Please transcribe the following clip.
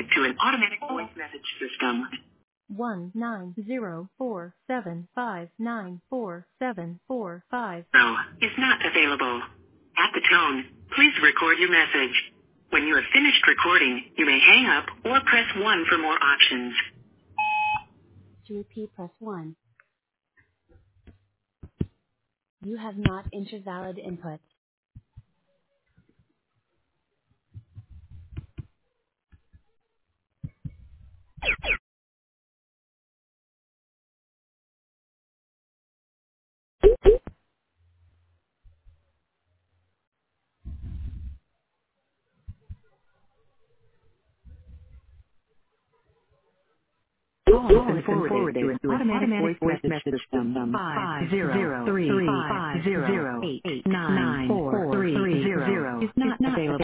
forwarded to an automatic voice message system. 19047594745 Is not available. At the tone, please record your message. When you have finished recording, you may hang up or press 1 for more options. To repeat, press 1. You have not entered valid input. Call has been forwarded to an automatic voice message system. 50350894330 is not available.